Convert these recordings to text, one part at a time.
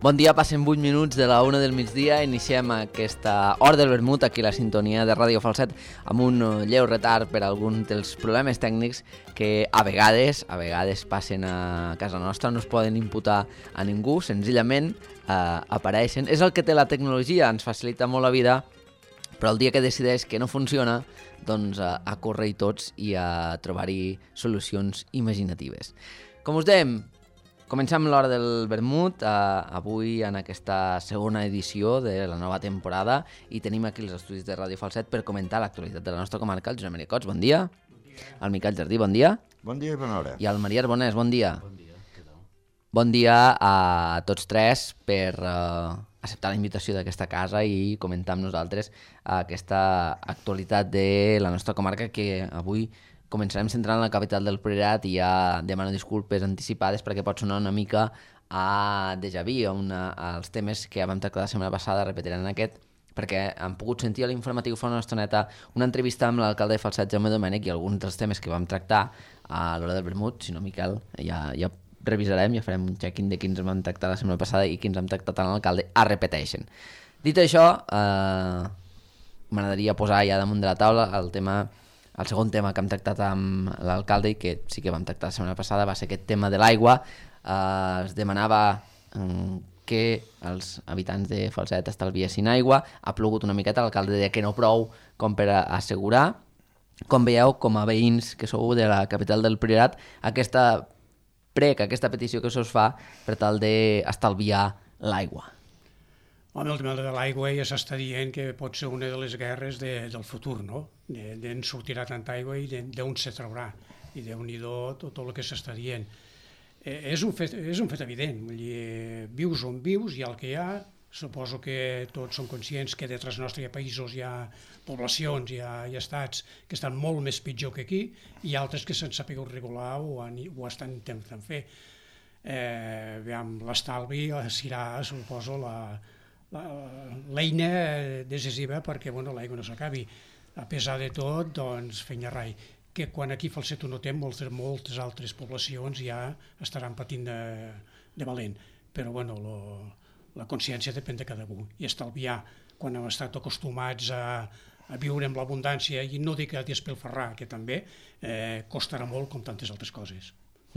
Bon dia, passen 8 minuts de la 1 del migdia. Iniciem aquesta hora del vermut aquí a la sintonia de Ràdio Falset amb un lleu retard per alguns dels problemes tècnics que a vegades passen a casa nostra, no es poden imputar a ningú, senzillament apareixen. És el que té la tecnologia, ens facilita molt la vida, però el dia que decideix que no funciona, doncs a córrer-hi tots i a trobar-hi solucions imaginatives. Com us dèiem, comencem l'hora del vermut, avui en aquesta segona edició de la nova temporada, i tenim aquí els estudis de Ràdio Falset per comentar l'actualitat de la nostra comarca. El Josep Maria Cots, bon dia. El Miquel Jardí, bon dia. Bon dia i bona hora. I el Maria Arbonès, bon dia. Bon dia, què tal? Bon dia a tots tres per acceptar la invitació d'aquesta casa i comentar amb nosaltres aquesta actualitat de la nostra comarca, que avui començarem centrant en la capital del Priorat, i ja demano disculpes anticipades perquè pot sonar una mica a déjà vu, als temes que ja vam tractar la setmana passada, repetiran aquest, perquè han pogut sentir a l'informatiu fa una estoneta una entrevista amb l'alcalde de Falset, Jaume Domènech, i alguns dels temes que vam tractar a l'hora del vermut, si no, Miquel, ja revisarem, ja farem un check-in de quins vam tractar la setmana passada i quins vam tractar amb l'alcalde, es repeteixen. Dit això, m'agradaria posar ja damunt de la taula el segon tema que hem tractat amb l'alcalde i que sí que vam tractar la setmana passada va ser aquest tema de l'aigua. Es demanava que els habitants de Falset estalviessin aigua, ha plogut una miqueta, l'alcalde deia que no prou com per assegurar. Com veieu, com a veïns que sou de la capital del Priorat, aquesta petició que se'ls fa per tal d'estalviar l'aigua. Home, el tema de l'aigua ja s'està dient que pot ser una de les guerres del futur, no? D'on sortirà tanta aigua i d'on se traurà. I Déu-n'hi-do tot el que s'està dient. És un fet evident. Vull dir, vius on vius, hi ha el que hi ha. Suposo que tots som conscients que detrás nostre hi ha països, hi ha poblacions, hi ha estats que estan molt més pitjor que aquí, i altres que s'han sabut regular o estan intentant fer. L'estalvi serà, suposo, l'eina decisiva perquè l'aigua no s'acabi. A pesar de tot, doncs, feina rai, que quan aquí a Falset ho notem, moltes altres poblacions ja estaran patint de valent. Però la consciència depèn de cada un. I estalviar, quan hem estat acostumats a viure amb l'abundància, i no dic a despilfarrar, que també costarà molt com tantes altres coses.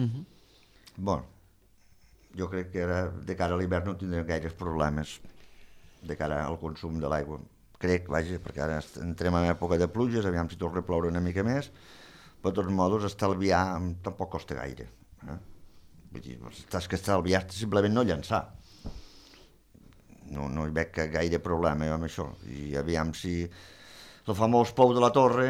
Bon, jo crec que ara, de cara a l'hivern, no tindrem gaires problemes de cara al consum de l'aigua. Crec, perquè ara entrem en època de pluges, aviam si torna a ploure una mica més, però de tots modos estalviar tampoc costa gaire. Vull dir, t'has que estalviar simplement no llançar. No hi veig gaire problema amb això. I aviam si el famós pou de la torre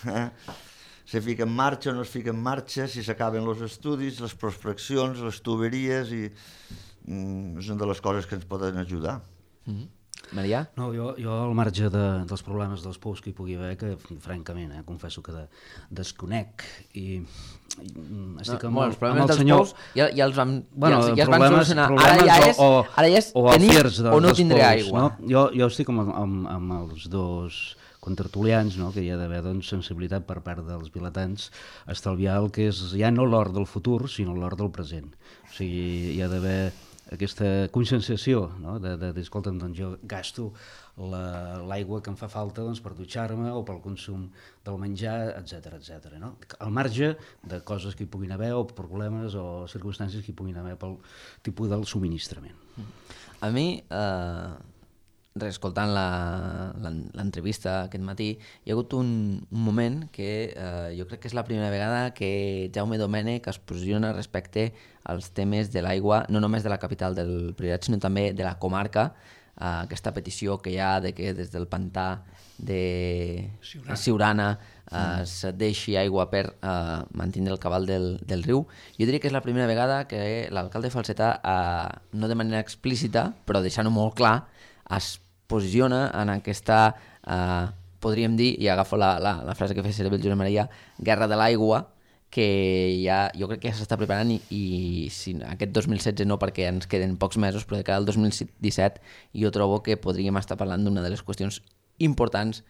se fica en marxa o no es fica en marxa, si s'acaben els estudis, les prospeccions, les tuberies, i és una de les coses que ens poden ajudar. Maria? No, jo al marge dels problemes dels pous que hi pugui haver, que francament, confesso que desconec, i estic amb el senyor... Els problemes dels pous ja els van solucionar. Ara ja és tenir o no tindré aigua. Jo estic amb els dos contertulians, que hi ha d'haver sensibilitat per part dels vilatans a estalviar el que és ja no l'or del futur, sinó l'or del present. O sigui, hi ha d'haver aquesta conscienciació, de dir, escolta'm, doncs jo gasto l'aigua que em fa falta per dutxar-me o pel consum del menjar, etc. Al marge de coses que hi puguin haver, o problemes o circumstàncies que hi puguin haver pel tipus del subministrament. A mi, reescoltant l'entrevista aquest matí, hi ha hagut un moment que jo crec que és la primera vegada que Jaume Domènech es posiciona respecte als temes de l'aigua, no només de la capital del Priorat, sinó també de la comarca, aquesta petició que hi ha de que des del pantà de Siurana es deixi aigua per mantenir el cabal del riu. Jo diria que és la primera vegada que l'alcalde falsetà, no de manera explícita, però deixant-ho molt clar, es posiciona en aquesta, podríem dir, i agafo la frase que feia servir el Josep Maria, guerra de l'aigua, que jo crec que ja s'està preparant, i aquest 2016 no, perquè ens queden pocs mesos, però de cara al 2017 jo trobo que podríem estar parlant d'una de les qüestions importants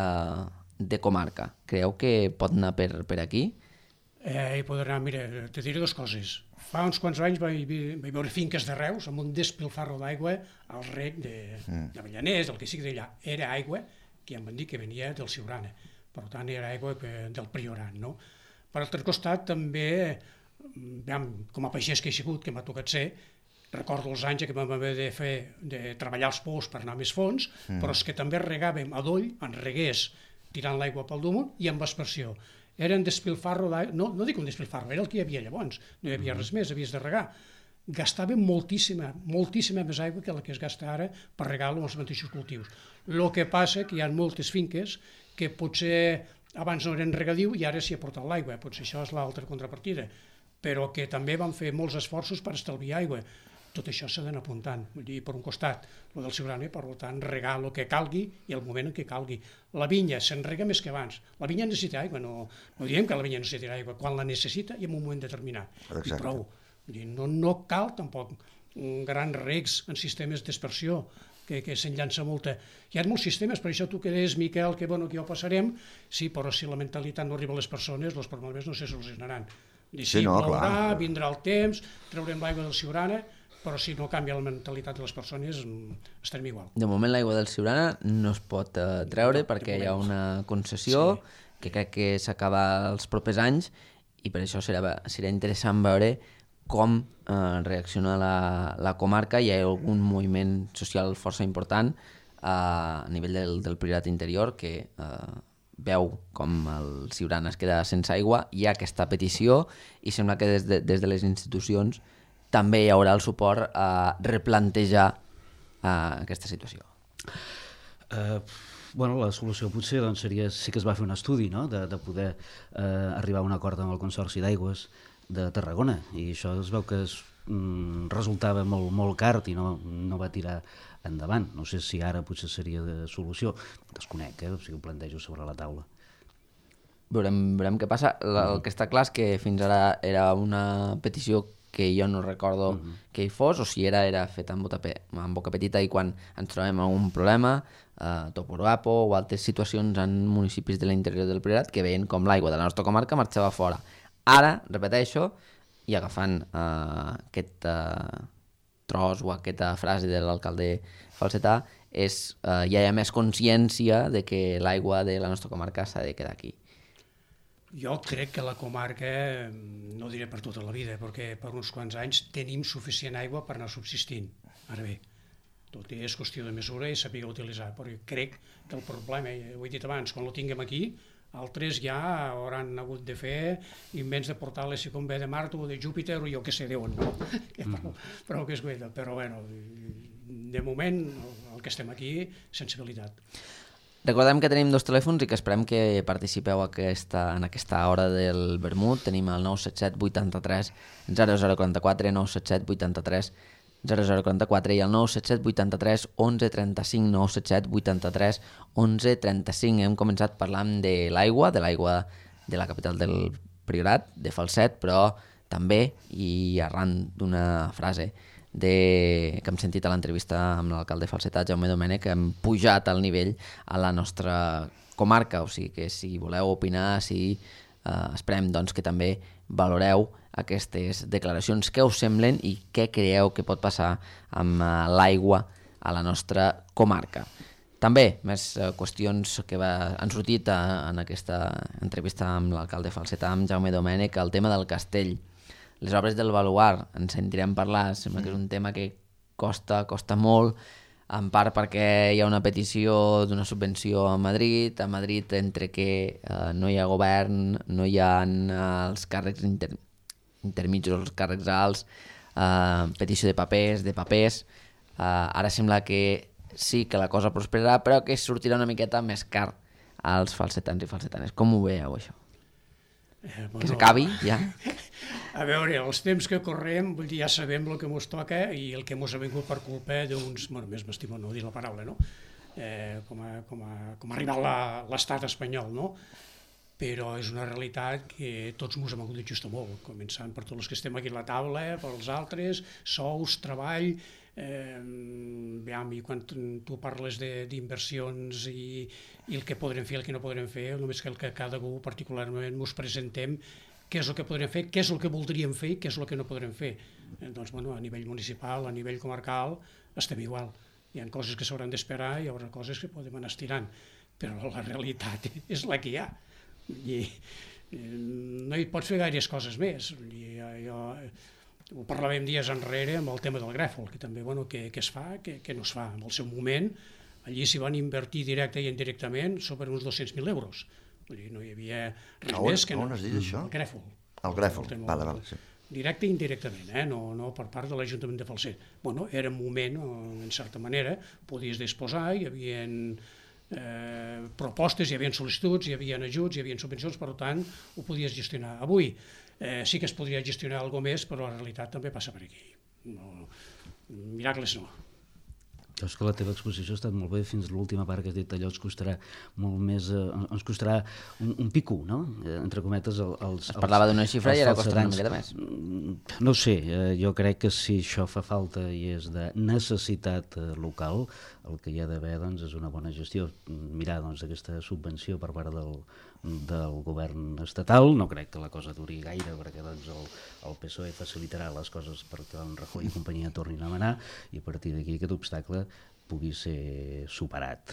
de comarca. Creieu que pot anar per aquí? Hi podrà anar, mira, te diré dues coses. Fa uns quants anys vaig veure finques de Reus amb un despilfarro d'aigua al rec d'Avellaners, el que sigui d'allà. Era aigua que em van dir que venia del Siurana, per tant era aigua del Priorat, no? Per altre costat també, com a pagès que he sigut, que m'ha tocat ser, recordo els anys que vam haver de treballar els pous per anar més fons, però és que també regàvem a doll, en reguers, tirant l'aigua pel damunt i amb aspersió. Era un despilfarro d'aigua, no dic un despilfarro, era el que hi havia llavors, no hi havia res més, havies de regar. Gastàvem moltíssima més aigua que la que es gasta ara per regar-lo als mateixos cultius. El que passa que hi ha moltes finques que potser abans no eren regadiu i ara s'hi ha portat l'aigua, potser això és l'altra contrapartida, però que també van fer molts esforços per estalviar aigua. Tot això s'ha d'anar apuntant, vull dir, per un costat, el del Siurana, per tant, regar el que calgui i el moment en què calgui. La vinya se'n rega més que abans. La vinya necessita aigua, no diem que la vinya necessita aigua, quan la necessita i en un moment determinat. I prou. Vull dir, no cal tampoc grans regs en sistemes d'aspersió, que se'n llança molta. Hi ha molts sistemes, per això tu que deies, Miquel, que bueno, que ja ho passarem, sí, però si la mentalitat no arriba a les persones, els problemes no se solucionaran. Sí, plourà, vindrà el temps, traurem l'aigua del Siurana, però si no canvia la mentalitat de les persones estarem igual. De moment l'aigua del Siurana no es pot treure perquè hi ha una concessió que crec que s'acaba els propers anys i per això serà interessant veure com reacciona la comarca. Hi ha algun moviment social força important a nivell del Priorat interior que veu com el Siurana es queda sense aigua. Hi ha aquesta petició i sembla que des de les institucions també hi haurà el suport a replantejar aquesta situació. La solució potser seria, sí que es va fer un estudi, no?, de poder arribar a un acord amb el Consorci d'Aigües de Tarragona, i això es veu que resultava molt car i no va tirar endavant. No sé si ara potser seria de solució, desconec, o sigui, ho plantejo sobre la taula. Veurem què passa. El que està clar és que fins ara era una petició que jo no recordo que hi fos, o si era fet en boca petita, i quan ens trobem amb un problema, Toporuapo o altres situacions en municipis de l'interior del Priorat que veien com l'aigua de la nostra comarca marxava fora. Ara, repeteixo, i agafant aquest tros o aquesta frase de l'alcalde Falsetà, ja hi ha més consciència de que l'aigua de la nostra comarca s'ha de quedar aquí. Jo crec que la comarca, no diré per tota la vida, perquè per uns quants anys tenim suficient aigua per anar subsistint. Ara bé, tot és qüestió de mesura i saber utilitzar, però crec que el problema, ho he dit abans, quan lo tinguem aquí, altres ja hauran hagut de fer invents de portar-les com ve de Mart o de Júpiter o jo que sé d'on, no? Però que és guaita, però bueno, de moment el que estem aquí, sensibilitat. Recordem que tenim 2 telèfons i que esperem que participeu en aquesta hora del vermut. Tenim el 977 83 0044, 977 83 0044 i el 977 83 11 35, 977 83 11 35. Hem començat parlant de l'aigua de la capital del Priorat, de Falset, però també, i arran d'una frase que hem sentit a l'entrevista amb l'alcalde falsetà, Jaume Domènech, que hem pujat el nivell a la nostra comarca, o sigui que si voleu opinar, esperem doncs, que també valoreu aquestes declaracions, què us semblen i què creieu que pot passar amb l'aigua a la nostra comarca. També més qüestions que han sortit en aquesta entrevista amb l'alcalde falsetà, amb Jaume Domènech, el tema del castell. Les obres del baluard, en sentirem parlar, sembla que és un tema que costa molt, en part perquè hi ha una petició d'una subvenció a Madrid entre que no hi ha govern, no hi ha els càrrecs intermitjos, els càrrecs alts, petició de papers, ara sembla que sí que la cosa prosperarà, però que sortirà una miqueta més car als falsetans i falsetanes. Com ho veieu, això? Que s'acabi, ja? A veure, els temps que correm, vull dir, ja sabem el que ens toca i el que ens ha vingut per culpa d'uns, més m'estimo no dir la paraula, no? Com ha arribat l'estat espanyol, no? Però és una realitat que tots ens hem hagut d'ajustar molt, començant per tots els que estem aquí a la taula, pels altres, sous, treball, i quan tu parles d'inversions i el que podrem fer i el que no podrem fer, només que el que cada un particularment ens presentem què és el que podrem fer, què és el que voldríem fer i què és el que no podrem fer. Doncs, bueno, a nivell municipal, a nivell comarcal, estem igual. Hi ha coses que s'hauran d'esperar i hi haurà coses que podem anar estirant, però la realitat és la que hi ha. I no hi pots fer gaires coses més. Ho parlàvem dies enrere amb el tema del grèfol, que també, bueno, que es fa, que no es fa. En el seu moment, allí s'hi van invertir directe i indirectament sobre uns 200.000 euros. Vull dir, no hi havia res més que... On has dit això? El grèfol. El grèfol, vale, sí. Directe i indirectament, no per part de l'Ajuntament de Falset. Bueno, era un moment, en certa manera, podies disposar, hi havia propostes, hi havia sol·licituds, hi havia ajuts, hi havia subvencions, per tant, ho podies gestionar. Avui sí que es podria gestionar alguna més, però la realitat també passa per aquí. Miracles no. És que la teva exposició ha estat molt bé, fins a l'última part que has dit, allò ens costarà molt més, ens costarà un pico, no? Entre cometes, es parlava d'una xifra i ara costa una miqueta més. No sé, jo crec que si això fa falta i és de necessitat local, el que hi ha d'haver doncs, és una bona gestió. Mirar doncs, aquesta subvenció per part del govern estatal, no crec que la cosa duri gaire perquè doncs, el PSOE facilitarà les coses perquè el Rajoy i companyia tornin a manar i a partir d'aquí aquest obstacle pugui ser superat.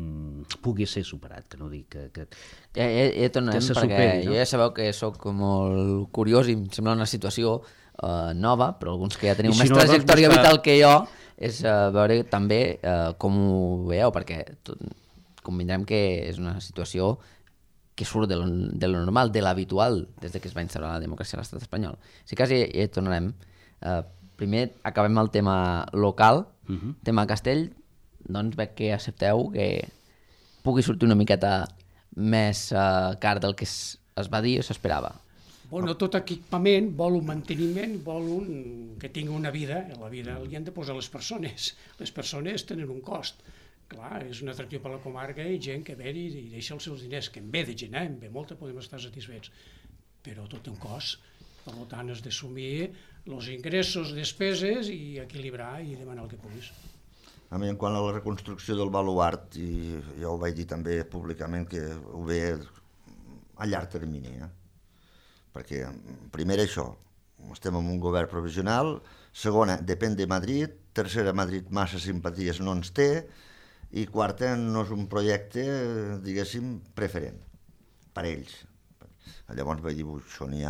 Que no dic que tornarem, se perquè superi, no? Jo ja sabeu que sóc molt curiós i em sembla una situació nova, però alguns que ja teniu més trajectòria vital que jo, és veure també com ho veieu, perquè convindrem que és una situació que surt de lo normal, de l'habitual, des que es va instaurar la democràcia a l'estat espanyol. Si quasi hi tornarem. Primer acabem el tema local, tema Castell, doncs veig que accepteu que pugui sortir una miqueta més car del que es va dir o s'esperava. Bueno, tot equipament vol un manteniment, vol que tingui una vida, i a la vida li han de posar les persones. Les persones tenen un cost. Clar, és un atractiu per la comarca i gent que ve i deixa els seus diners, que en ve de gent, en ve molta, podem estar satisfets, però tot té un cost. Per tant, has d'assumir els ingressos, despeses i equilibrar i demanar el que puguis. A mi, en quant a la reconstrucció del baluart, i jo ho vaig dir també públicament que ho ve a llarg termini, perquè primer això, estem en un govern provisional, segona, depèn de Madrid, tercera, Madrid massa simpaties no ens té, i quarta, no és un projecte, diguéssim, preferent per a ells. Llavors vaig dir, això n'hi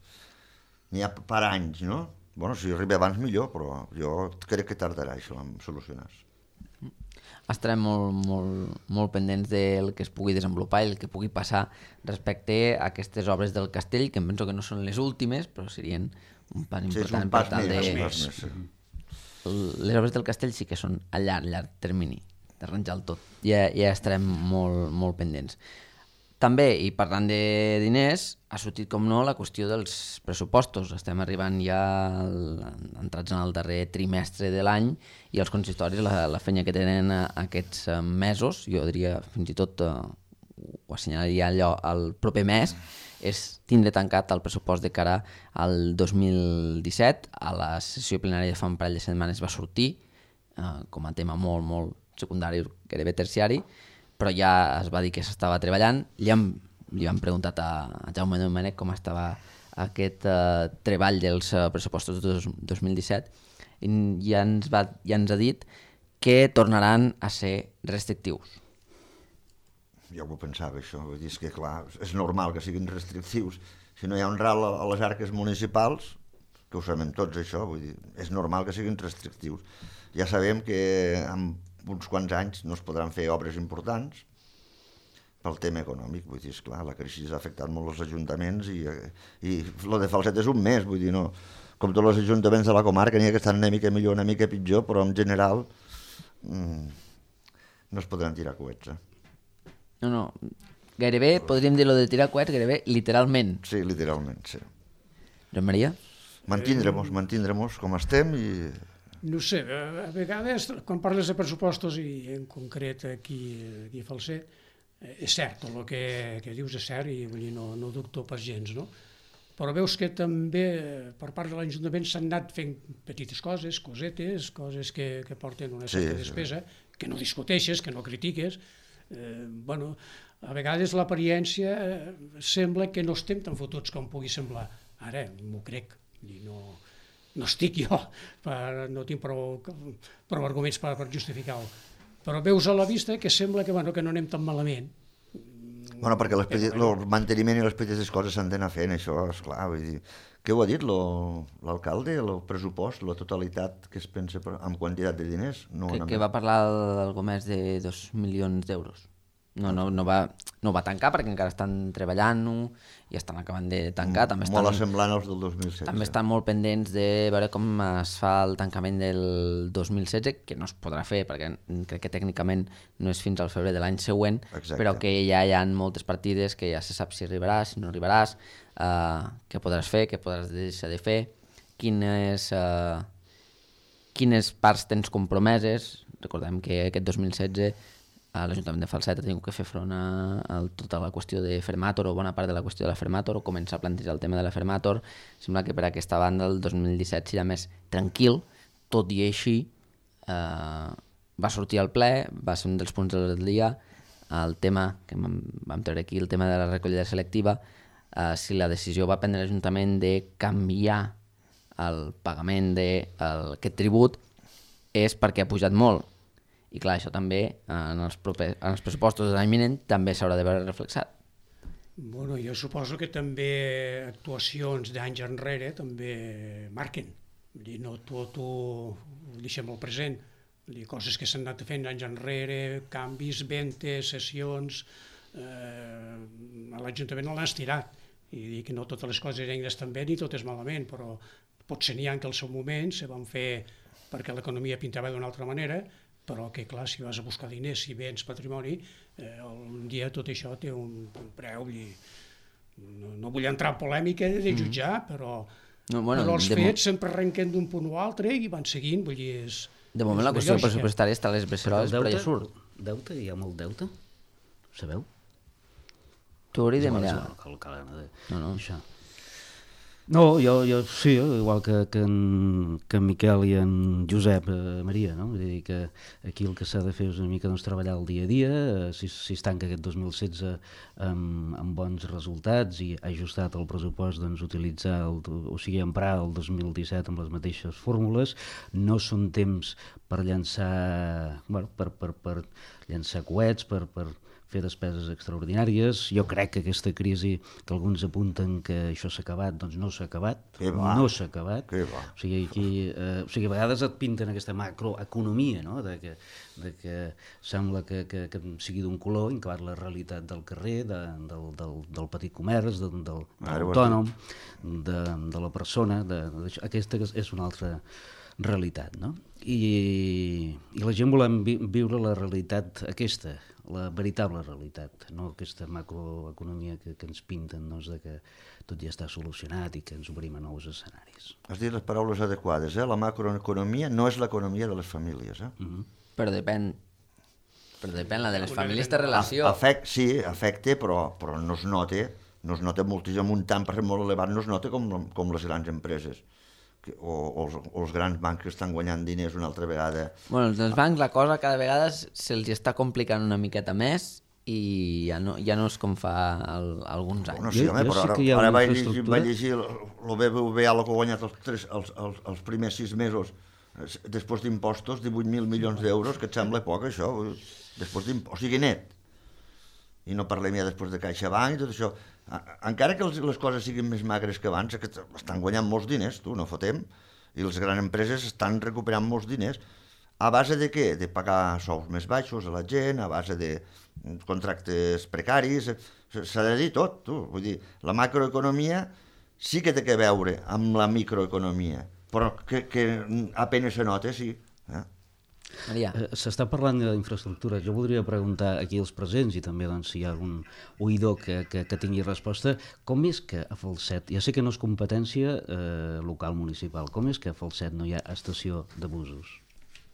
ha per anys, no? Bueno, si arriba abans millor, però jo crec que tardarà això en solucionar-se. Estarem molt pendents del que es pugui desenvolupar i el que pugui passar respecte a aquestes obres del castell, que em penso que no són les últimes, però serien un pas important per tal de... Les obres del castell sí que són a llarg termini, d'arranjar el tot. Ja estarem molt pendents. També, i parlant de diners, ha sortit, com no, la qüestió dels pressupostos. Estem arribant ja entrats en el darrer trimestre de l'any i els consistoris, la feina que tenen aquests mesos, jo diria fins i tot, ho assenyalaria allò, el proper mes, és tindre tancat el pressupost de cara al 2017. A la sessió plenària de fa un parell de setmanes va sortir com a tema molt secundari, gairebé terciari, però ja es va dir que s'estava treballant. Li han preguntat a Jaume Domènech com estava aquest treball dels pressupostos de 2017 i ja ens ha dit que tornaran a ser restrictius. Jo ho pensava, això. Vull dir, és que, clar, és normal que siguin restrictius. Si no hi ha un ral a les arques municipals, que ho sabem tots, això, vull dir, és normal que siguin restrictius. Ja sabem que en uns quants anys no es podran fer obres importants pel tema econòmic. Vull dir, esclar, la crisi ha afectat molt els ajuntaments i lo de Falset és un mes, vull dir, no. Com tots els ajuntaments de la comarca, n'hi ha que estan una mica millor, una mica pitjor, però en general no es podran tirar coets. No, gairebé podríem dir-lo de tirar coets, gairebé literalment. Sí, literalment, sí. Joan Maria? Mantindrem-nos com estem i... No sé, a vegades, quan parles de pressupostos i en concret aquí a Falset, és cert, el que dius és cert i no dubto pas gens, no? Però veus que també per part de l'Ajuntament s'han anat fent petites coses, cosetes, coses que porten una certa despesa, que no discuteixes, que no critiques, Bueno, a vegades l'apariència sembla que no estem tan fotuts com pugui semblar. Ara m'ho crec, no estic jo, no tinc prou arguments per justificar-ho. Però veus a la vista que sembla que no anem tan malament. Bueno, perquè el manteniment i les petites coses s'han d'anar fent, això, esclar, vull dir... Què ho ha dit l'alcalde, el pressupost, la totalitat que es pensa en quantitat de diners? Que va parlar d'algo més de 2 milions d'euros. No va tancar perquè encara estan treballant-ho i estan acabant de tancar. Molt semblant als del 2016. També estan molt pendents de veure com es fa el tancament del 2016, que no es podrà fer perquè crec que tècnicament no és fins al febrer de l'any següent. Exacte. Però que ja hi ha moltes partides que ja se sap si arribaràs, si no arribaràs, què podràs fer, què podràs deixar de fer, quines parts tens compromeses. Recordem que aquest 2016 l'Ajuntament de Falset ha tingut que fer front a tota la qüestió de Fermator o bona part de la qüestió de la Fermator o començar a plantejar el tema de la Fermator. Sembla que per aquesta banda el 2017 serà més tranquil, tot i així va sortir al ple, va ser un dels punts del dia, el tema que vam treure aquí, el tema de la recollida selectiva, si la decisió va prendre l'Ajuntament de canviar el pagament d'aquest tribut és perquè ha pujat molt. I clar, això també en els pressupostos de l'any vinent també s'haurà de veure reflexat. Bueno, jo suposo que també actuacions d'anys enrere també marquen. Vull dir, no tot ho deixem al present. Vull dir, coses que s'han anat fent anys enrere, canvis, ventes, sessions... A l'Ajuntament l'han estirat. I dir que no totes les coses eren estan bé ni totes malament, però potser n'hi ha que al seu moment se van fer perquè l'economia pintava d'una altra manera, però que clar, si vas a buscar diners, si vens patrimoni, un dia tot això té un preu. No vull entrar en polèmica de jutjar, però els fets sempre arrenquen d'un punt o altre i van seguint. Vull dir, de moment la qüestió pressupostària està a les beceroles, però ja surt. Deute? Hi ha molt deute? Sabeu? T'ho hauria de mirar. No. Això. No, jo sí, igual que en Miquel i en Josep Maria, no? Vull dir que aquí el que s'ha de fer és una mica treballar el dia a dia, si es tanca aquest 2016 amb bons resultats i ajustat el pressupost, utilitzar, emprar el 2017 amb les mateixes fórmules. No són temps per llançar, per llançar coets, per fer despeses extraordinàries. Jo crec que aquesta crisi, que alguns apunten que això s'ha acabat, doncs no s'ha acabat. No s'ha acabat. O sigui, a vegades et pinten aquesta macroeconomia, no? de que sembla que sigui d'un color, acabat la realitat del carrer, del petit comerç, de l'autònom, de la persona. Aquesta és una altra realitat, no? I la gent volem viure la realitat aquesta, la veritable realitat, no aquesta macroeconomia que ens pinten, de que tot ja està solucionat i que ens obrim a nous escenaris. Has dit les paraules adequades, La macroeconomia no és l'economia de les famílies, Però depèn la de les famílies té relació. Sí, afecta, però no es nota moltíssim, un tant per molt elevat, no es nota com les grans empreses. O els grans bancs que estan guanyant diners una altra vegada. Bueno, els bancs la cosa cada vegada se'ls està complicant una miqueta més i ja no és com fa alguns anys. No, sí, home, però ara vaig llegir el BBVA el que ha guanyat els primers 6 mesos després d'impostos, 18.000 milions d'euros, que et sembla poc això, després d'impostos, o sigui net. I no parlem ja després de CaixaBank i tot això. Encara que les coses siguin més magres que abans, que estan guanyant molts diners, no fotem, i les grans empreses estan recuperant molts diners. A base de què? De pagar sous més baixos a la gent, a base de contractes precaris, s'ha de dir tot, Vull dir, la macroeconomia sí que té que veure amb la microeconomia, però que apenas se nota, sí. Maria. S'està parlant d'infraestructures. Jo voldria preguntar aquí als presents i també si hi ha algun oïdor que tingui resposta. Com és que a Falset, ja sé que no és competència local municipal, com és que a Falset no hi ha estació de busos?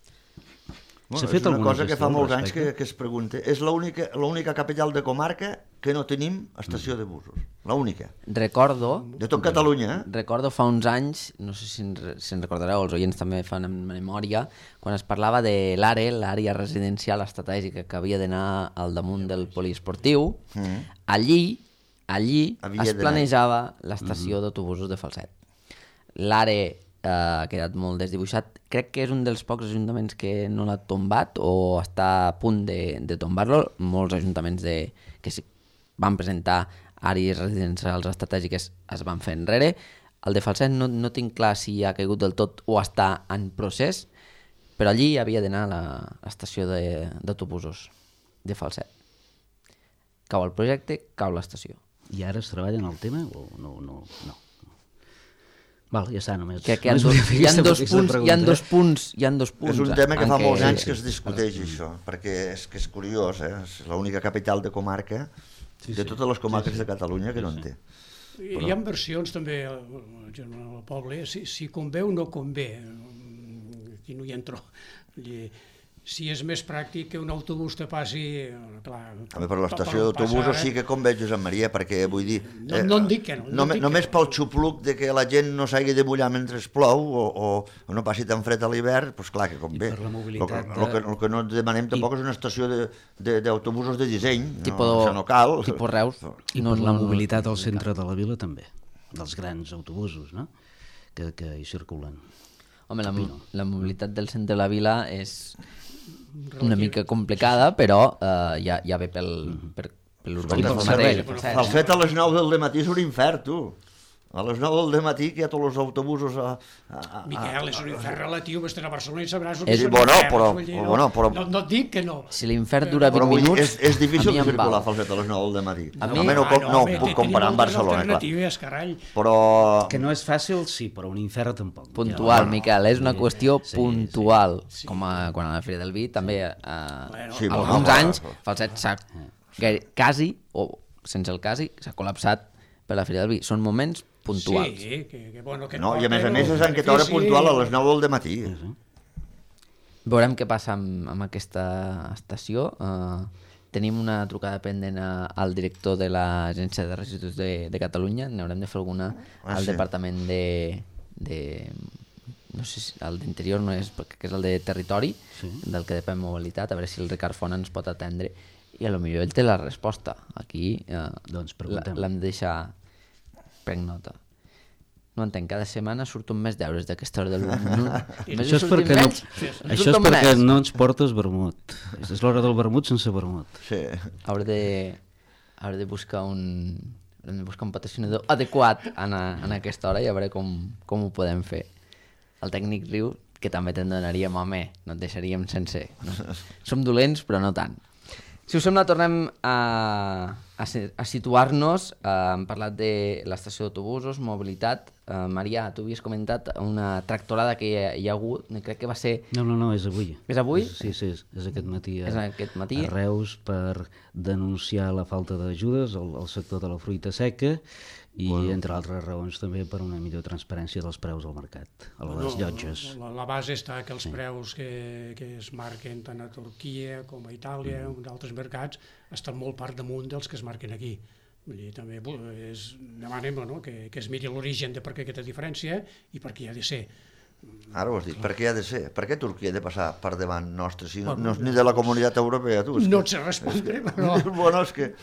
És una cosa que fa molts anys que es pregunta. És l'única capital de comarca que no tenim estació de busos. L'única. Recordo... De tot Catalunya, Recordo fa uns anys, no sé si en recordareu, els oients també fan en memòria, quan es parlava de l'ARE, l'àrea residencial estratègica que havia d'anar al damunt del poliesportiu, allí es planejava l'estació d'autobusos de Falset. L'ARE ha quedat molt desdibuixat. Crec que és un dels pocs ajuntaments que no l'ha tombat o està a punt de tombar-lo. Molts ajuntaments que van presentar àrees residencials estratègiques es van fer enrere. El de Falset no tinc clar si ha caigut del tot o està en procés, però allí havia d'anar l'estació d'autobusos de Falset. Cau el projecte, cau l'estació. I ara es treballa en el tema o no? Val, ja està, només... Crec que hi ha dos punts. és un tema que fa molts anys que es discuteix, això, perquè és que és curiós, és l'única capital de comarca de totes les comarques de Catalunya que no en té. Hi ha versions també al poble, si convé o no convé, aquí no hi entro. Si és més pràctic que un autobús te passi... Per l'estació d'autobusos sí que convé, Josep Maria, perquè vull dir... No en dic que no. Només pel xupluc de que la gent no s'hagi de mullar mentre plou o no passi tan fred a l'hivern, doncs clar que convé. I per la mobilitat... El que no demanem tampoc és una estació d'autobusos de disseny, això no cal. Tipus Reus. I per la mobilitat al centre de la vila també, dels grans autobusos, no?, que hi circulen. Home, la mobilitat del centre de la vila és una mica complicada, però ja ve per l'urbanisme mateix. El fet a les 9 del matí és un infern, tu. A les 9 del matí que hi ha tots els autobusos Miquel, és un infern relatiu, vés a Barcelona i sabràs que és un infern. Però... No et dic que no. Si l'infern dura 20 minuts, és difícil circular Falset a les 9 del matí. No puc comparar amb Barcelona, clar. Però... Que no és fàcil, sí, però un infern tampoc. Puntual, Miquel, és una qüestió puntual. Com quan a la Fira del Vi, també alguns anys, Falset s'ha quasi, o sense el quasi, s'ha col·lapsat per la Fira del Vi. Són moments puntuals. Sí, que bueno, que no, i a més és en aquesta hora puntual a les 9 del matí. Veurem què passa amb aquesta estació. Tenim una trucada pendent al director de l'Agència de Residus de Catalunya. N'haurem de fer alguna al departament no sé si el d'interior no és, perquè és el de territori, del que depèn mobilitat, a veure si el Ricard Font ens pot atendre. I potser ell té la resposta. Aquí l'hem de deixar... Prenc nota. No entenc, cada setmana surto amb més deures d'aquesta hora del minut. Això és perquè no ens portes vermut. És l'hora del vermut sense vermut. Sí. Hauré de buscar un patrocinador adequat en aquesta hora i a veure com ho podem fer. El tècnic riu que també te'n donaríem, home, no et deixaríem sense. No. Som dolents, però no tant. Si us sembla, tornem a situar-nos. Hem parlat de l'estació d'autobusos, mobilitat. Maria, tu havies comentat una tractorada que hi ha hagut, crec que va ser... No, és avui. És avui? Sí, és aquest matí. És aquest matí. A Reus per denunciar la falta d'ajudes al sector de la fruita seca i, entre altres raons, també per una millor transparència dels preus al mercat, a les llotges. La base està que els preus que es marquen tant a Turquia com a Itàlia o d'altres mercats estan molt per damunt dels que es marquen aquí. Vull dir, també demanem que es miri l'origen de per què aquesta diferència i per què hi ha de ser. Ara ho has dit, per què ha de ser? Per què Turquia ha de passar per davant nostre si no és ni de la Comunitat Europea, tu? No et sé respondre, però... Bueno, és que...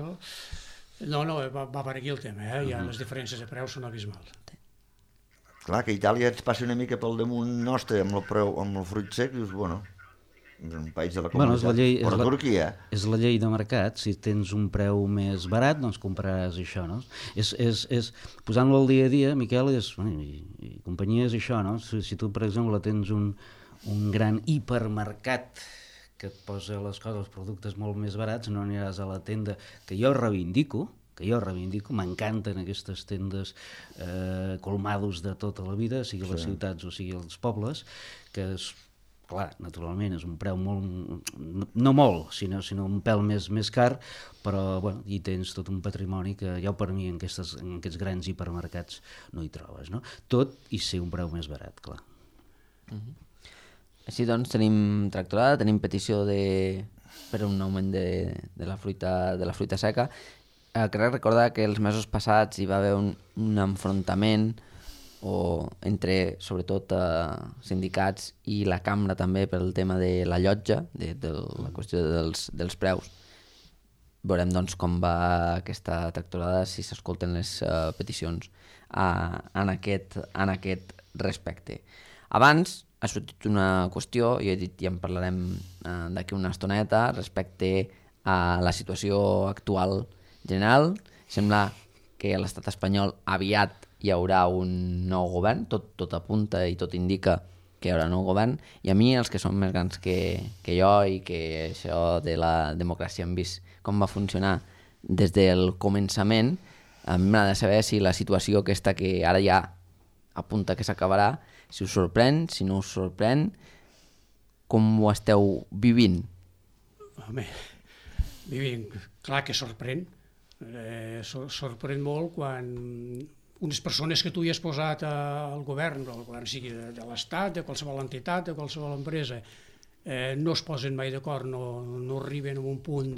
No, va per aquí el tema, ja les diferències de preus són abismals. Clar, que Itàlia ens passi una mica pel damunt nostre amb el fruit sec, dius, bueno, és un país de la comunitat, però Turquia... És la llei de mercat, si tens un preu més barat, doncs compraràs això, no? Posant-lo al dia a dia, Miquel, i companyia és això, no? Si tu, per exemple, tens un gran hipermercat que et posa les coses, els productes molt més barats, no aniràs a la tenda que jo reivindico, m'encanten aquestes tendes colmados de tota la vida, sigui les ciutats o sigui els pobles, que és, clar, naturalment és un preu molt, no molt, sinó un pèl més car, però bueno, hi tens tot un patrimoni que ja per mi en aquests grans hipermercats no hi trobes, no? Tot i ser un preu més barat, clar. Així doncs tenim tractorada, tenim petició de per un augment de la fruita seca. Crec recordar que els mesos passats hi va haver un enfrontament entre, sobretot, sindicats i la cambra també pel tema de la llotja, de la qüestió dels preus. Veurem doncs com va aquesta tractorada, si s'escolten les peticions en aquest respecte. Abans ha sortit una qüestió, jo he dit ja en parlarem d'aquí una estoneta, respecte a la situació actual general. Sembla que a l'estat espanyol aviat hi haurà un nou govern, tot apunta i tot indica que hi haurà un nou govern, i a mi, els que són més grans que jo i que això de la democràcia hem vist com va funcionar des del començament, a mi m'ha de saber si la situació aquesta que ara ja apunta que s'acabarà, si us sorprèn, si no us sorprèn, com ho esteu vivint? Home, vivint, clar que sorprèn. Sorprèn molt quan unes persones que tu hi has posat al govern, el govern sigui de l'Estat, de qualsevol entitat, de qualsevol empresa, no es posen mai d'acord, no arriben a un punt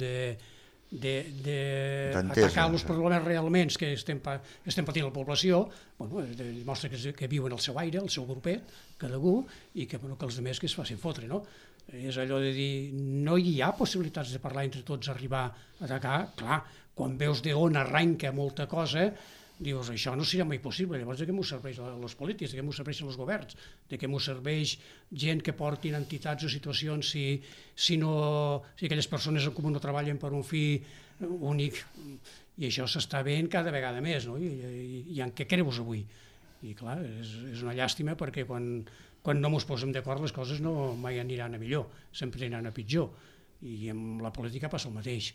d'atacar els problemes realment que estem patint la població. Demostra que viuen el seu aire, el seu grupet, cadascú, i que els altres que es facin fotre, no? És allò de dir, no hi ha possibilitats de parlar entre tots, arribar a atacar. Clar, quan veus d'on arranca molta cosa, dius, això no serà mai possible. Llavors, de què m'ho serveix els polítics, de què m'ho serveixen els governs, de què m'ho serveix gent que portin entitats o situacions si aquelles persones en comú no treballen per un fi únic. I això s'està veient cada vegada més, no? I en què creus avui? I clar, és una llàstima perquè quan no ens posem d'acord les coses no mai aniran a millor, sempre aniran a pitjor. I amb la política passa el mateix.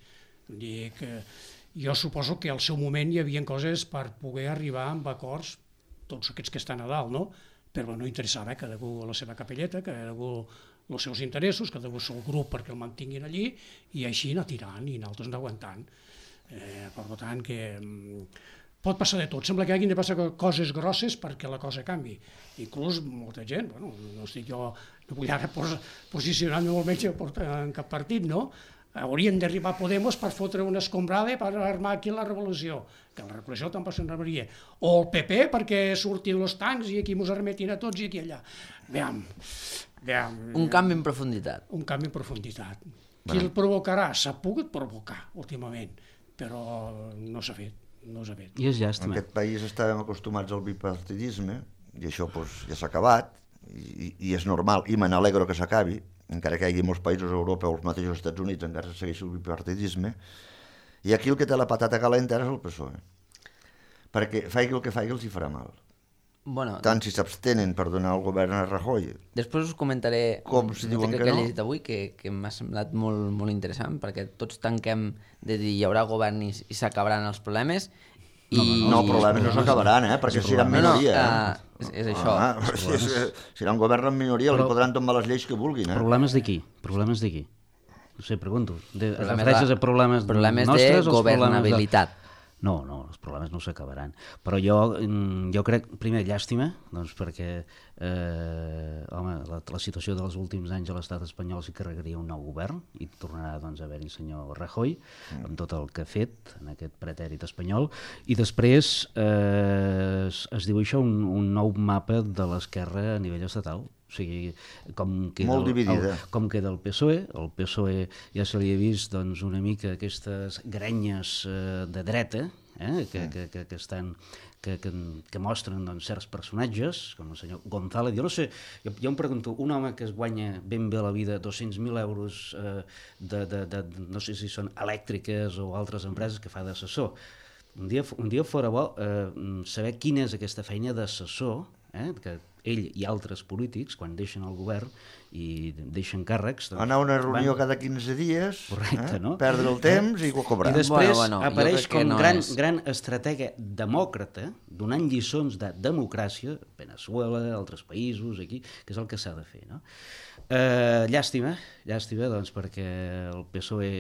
Jo suposo que al seu moment hi havia coses per poder arribar amb acords, tots aquests que estan a dalt, no? Però no interessava, cadascú a la seva capelleta, cadascú els seus interessos, cadascú el seu grup perquè el mantinguin allí, i així anar tirant i nosaltres anar aguantant. Per tant, que pot passar de tot. Sembla que hagin de passar coses grosses perquè la cosa canvi. Inclús molta gent, no estic jo, no vull ara posicionar-me molt menys en cap partit, no? Haurien d'arribar a Podemos per fotre una escombrada per armar aquí la revolució, que la revolució tampoc se'n armaria. O el PP perquè surtin els tancs i aquí mos armetin a tots i aquí allà. Veam. Un canvi en profunditat. Un canvi en profunditat. Qui el provocarà? S'ha pogut provocar últimament, però no s'ha fet. I és llàstima. En aquest país estàvem acostumats al bipartidisme i això ja s'ha acabat i és normal i me n'alegro que s'acabi, encara que hi hagi molts països a Europa o els mateixos Estats Units encara se segueixi el bipartidisme, i aquí el que té la patata calenta és el PSOE, perquè faci el que faci els hi farà mal. Tant si s'abstenen per donar el govern a Rajoy. Després us comentaré com si diuen que he no. llegit avui, que m'ha semblat molt interessant, perquè tots tanquem de dir hi haurà govern i s'acabaran els problemes. No, problemes no s'acabaran, perquè seran minoria. És això. Si serà un govern en minoria, li podran tombar les lleis que vulguin. Problemes de qui? No sé, pregunto. Es refereixes a problemes nostres de governabilitat. No, els problemes no s'acabaran. Però jo crec, primer, llàstima, doncs perquè la situació dels últims anys a l'estat espanyol sí que requeria un nou govern i tornarà a haver-hi el senyor Rajoy amb tot el que ha fet en aquest pretèrit espanyol, i després es dibuixa un nou mapa de l'esquerra a nivell estatal. O sigui, com queda el PSOE. El PSOE ja se li ha vist una mica aquestes grenyes de dreta que mostren certs personatges, com el senyor González. Jo no sé, jo em pregunto, un home que es guanya ben bé la vida 200.000 euros no sé si són elèctriques o altres empreses que fa d'assessor, un dia fora bo saber quina és aquesta feina d'assessor, que ell i altres polítics, quan deixen el govern i deixen càrrecs... Anar a una reunió cada 15 dies, correcte, no? Perdre el temps i cobrar. I després apareix com gran estratega demòcrata, donant lliçons de democràcia, Veneçuela, altres països, aquí, que és el que s'ha de fer, no? Llàstima, doncs, perquè el PSOE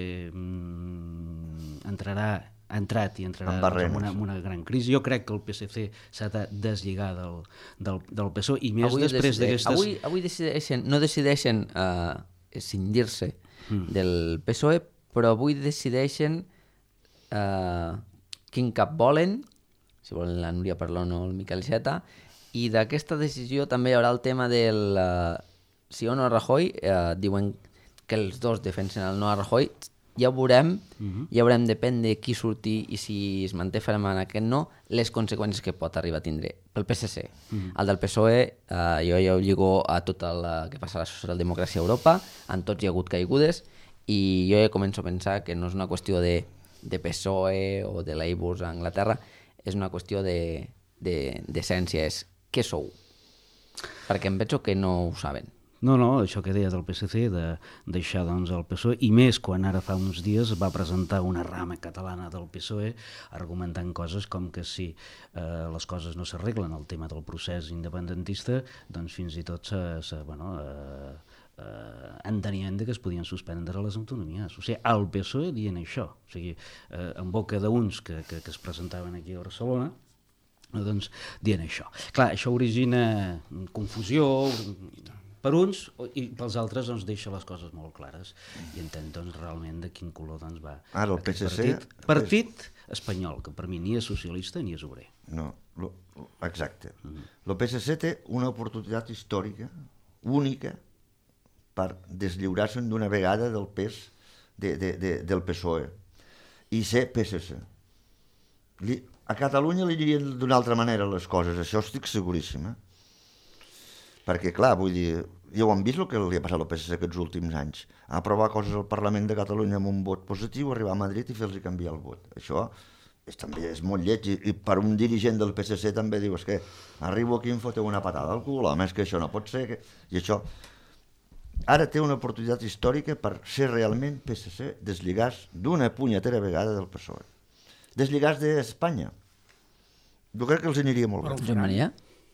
ha entrat en una gran crisi. Jo crec que el PSC s'ha de deslligar del PSOE, i més després d'aquestes... Avui no decideixen escindir-se del PSOE, però avui decideixen quin cap volen, si volen la Núria Parlon o el Miquel Iceta, i d'aquesta decisió també hi haurà el tema del sí o no a Rajoy. Diuen que els dos defensen el no a Rajoy. Ja ho veurem, depèn de qui surti i si es manté ferm en aquest no, les conseqüències que pot arribar a tindre pel PSC. El del PSOE, jo ja ho lligo a tot el que passa a la socialdemocràcia a Europa, en tots hi ha hagut caigudes, i jo ja començo a pensar que no és una qüestió de PSOE o de Labour a Anglaterra, és una qüestió d'essència, és què sou? Perquè em penso que no ho saben. No, això que deia del PSC, de deixar doncs, el PSOE, i més quan ara fa uns dies va presentar una rama catalana del PSOE argumentant coses com que si les coses no s'arreglen, el tema del procés independentista, doncs fins i tot entenien que es podien suspendre les autonomies. O sigui, el PSOE dient això, o sigui, en boca d'uns que es presentaven aquí a Barcelona, doncs dient això. Clar, això origina confusió per uns, i pels altres doncs, deixa les coses molt clares i entén doncs, realment de quin color doncs, va ara el PSC partit espanyol, que per mi ni és socialista ni és obrer. No, exacte. El PSC té una oportunitat històrica única per deslliurar-se'n d'una vegada del pes del PSOE i ser PSC. A Catalunya li dirien d'una altra manera les coses, això estic seguríssim, perquè, clar, vull dir, ja ho han vist el que li ha passat al PSC aquests últims anys. Aprovar coses al Parlament de Catalunya amb un vot positiu, arribar a Madrid i fer-los canviar el vot. Això també és molt lleig, i per un dirigent del PSC també diu, és que arribo aquí i em foteu una patada al cul, home, és que això no pot ser. I això ara té una oportunitat històrica per ser realment PSC, deslligar-se d'una punyetera vegada del PSOE. Deslligar-se d'Espanya. Jo crec que els aniria molt bé. Josep Maria?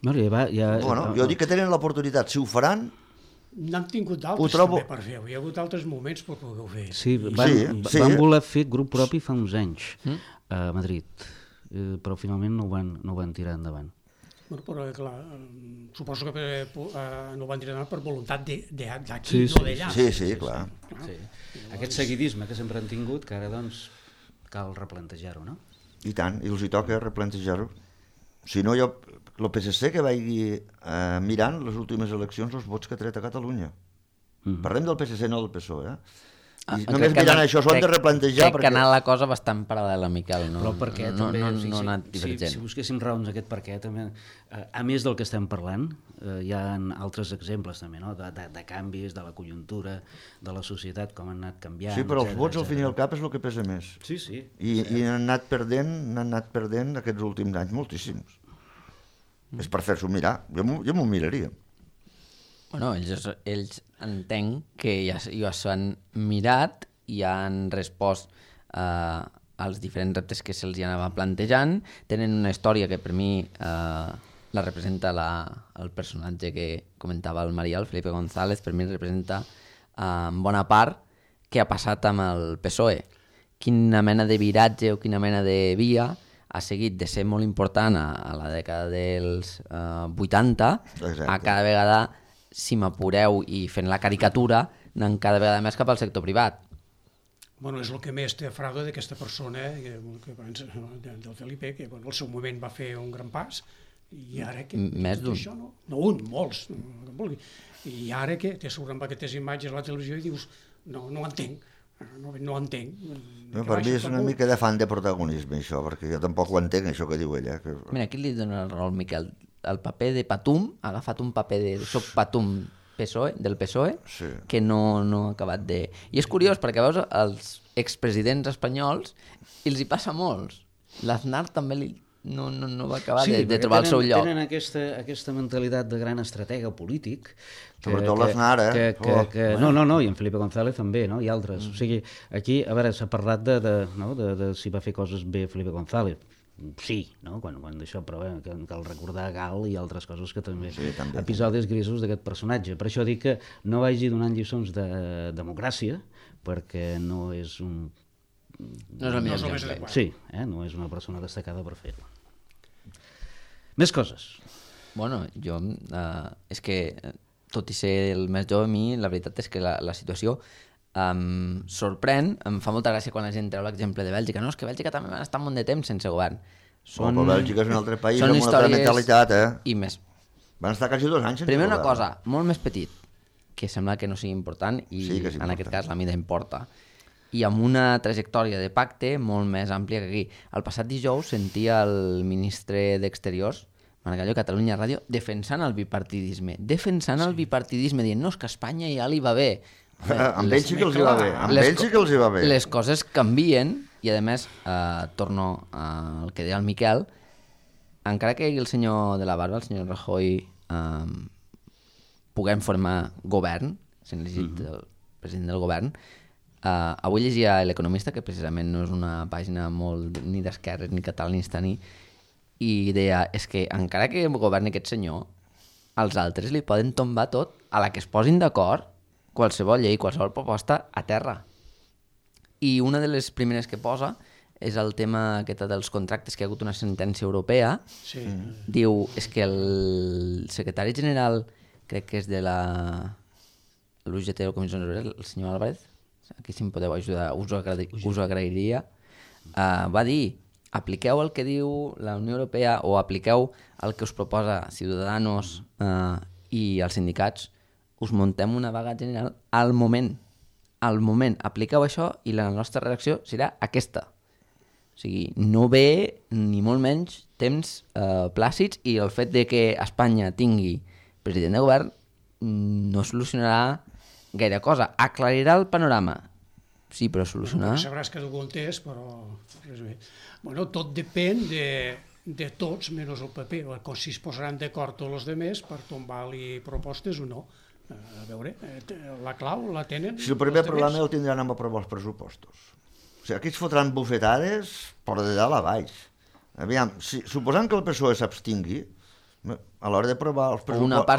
Bueno, jo dic que tenen l'oportunitat, si ho faran... N'han tingut d'altres també per fer-ho, hi ha hagut altres moments per poder-ho fer. Sí, van voler fer grup propi fa uns anys a Madrid, però finalment no ho van tirar endavant. Bueno, però clar, suposo que no van tirar endavant per voluntat d'aquí, no d'allà. Sí, clar. Aquest seguidisme que sempre han tingut, que ara doncs cal replantejar-ho, no? I tant, i els hi toca replantejar-ho. Si no, el PSC que vagi mirant les últimes eleccions, els vots que ha tret a Catalunya. Parlem del PSC, no del PSOE, I només mirant això s'ho han de replantejar. Crec que ha anat la cosa bastant paral·lela, Miquel. Però per què també? No ha anat divergent. Si busquéssim raons aquest per què, també, a més del que estem parlant, hi ha altres exemples també, no? de canvis, de la conjuntura, de la societat, com han anat canviant. Sí, però els vots al fin i al cap és el que pesa més. Sí. I han anat perdent aquests últims anys moltíssims. És per fer-s'ho mirar. Jo m'ho miraria. Bueno, ells entenc que ja s'han mirat i han respost als diferents reptes que se'ls anava plantejant. Tenen una història que per mi la representa el personatge que comentava el Maria, el Felipe González, per mi representa en bona part què ha passat amb el PSOE. Quina mena de viratge o quina mena de via ha seguit de ser molt important a la dècada dels 80 a cada vegada, si m'apureu i fent la caricatura, anant cada vegada més cap al sector privat. Bueno, és el que més té fraude d'aquesta persona, del Felipe, que al seu moment va fer un gran pas, i ara que... Més d'un. No un, molts. I ara que te surten aquestes imatges a la televisió i dius, no ho entenc. No ho entenc. Per mi és una mica d'afant de protagonisme, això, perquè jo tampoc ho entenc, això que diu ella. Mira, aquí li dona el rol, Miquel. El paper de Patum, ha agafat un paper de soc Patum del PSOE, sí, que no ha acabat de... I és curiós, perquè veus els expresidents espanyols i els hi passa molts. L'Aznar també no va acabar de trobar el seu lloc. Tenen aquesta mentalitat de gran estratega polític. Sobretot l'Aznar, No, i en Felipe González també, no? I altres. O sigui, aquí, a veure, s'ha parlat de si va fer coses bé Felipe González. Sí, no? Quan d'això, però cal recordar Gal i altres coses que també... Sí, també. Episodis grisos d'aquest personatge. Per això dic que no vagi donant lliçons de democràcia, perquè no és un... No és el millor exemple. Sí, no és una persona destacada per fer-ho. Més coses. Bueno, jo... és que, tot i ser el més jove, a mi la veritat és que la situació sorprèn, em fa molta gràcia quan la gent treu l'exemple de Bèlgica. No, és que Bèlgica també van estar un munt de temps sense govern. Però Bèlgica és un altre país amb una altra mentalitat, i més. Van estar quasi 2 anys sense Primer una govern. cosa, molt més petit, que sembla que no sigui important, i Sí que és en aquest important. cas la mida importa. I amb una trajectòria de pacte molt més àmplia que aquí. El passat dijous sentia el ministre d'Exteriors, Margallo, Catalunya Ràdio, defensant el bipartidisme. El bipartidisme, dient, no, és que a Espanya ja li va bé. Amb ells sí que els hi va bé. Amb ells sí que els hi va bé. Les coses canvien, i a més, torno al que deia el Miquel, encara que el senyor de la Barba, el senyor Rajoy, puguem formar govern, sent elegit el president del govern, avui llegia l'Economista, que precisament no és una pàgina molt ni d'esquerres ni catalanista i deia, és que encara que governi aquest senyor, els altres li poden tombar tot a la que es posin d'acord qualsevol llei, qualsevol proposta a terra. I una de les primeres que posa és el tema aquest dels contractes, que hi ha hagut una sentència europea. Sí. Diu, és que el secretari general, crec que és de la l'UGT o Comissió Europea, el senyor Álvarez, aquí si em podeu ajudar, us ho agrairia, va dir, apliqueu el que diu la Unió Europea o apliqueu el que us proposa Ciudadanos i els sindicats, us muntem una vaga general al moment. Apliqueu això i la nostra reacció serà aquesta. O sigui, no ve ni molt menys temps plàcids, i el fet de que Espanya tingui president de govern no solucionarà gaire cosa. Aclarirà el panorama. Sí, però solucionar... Sabràs que ho entès, però res més. Bueno, tot depèn de tots, menys el PP. Si es posaran d'acord tots els altres per tombar-li propostes o no. A veure, la clau la tenen... Si el primer problema el tindran amb aprovar els pressupostos. O sigui, aquí es fotran bufetades per de dalt a baix. Aviam, suposant que el PSOE s'abstingui, a l'hora d'aprovar els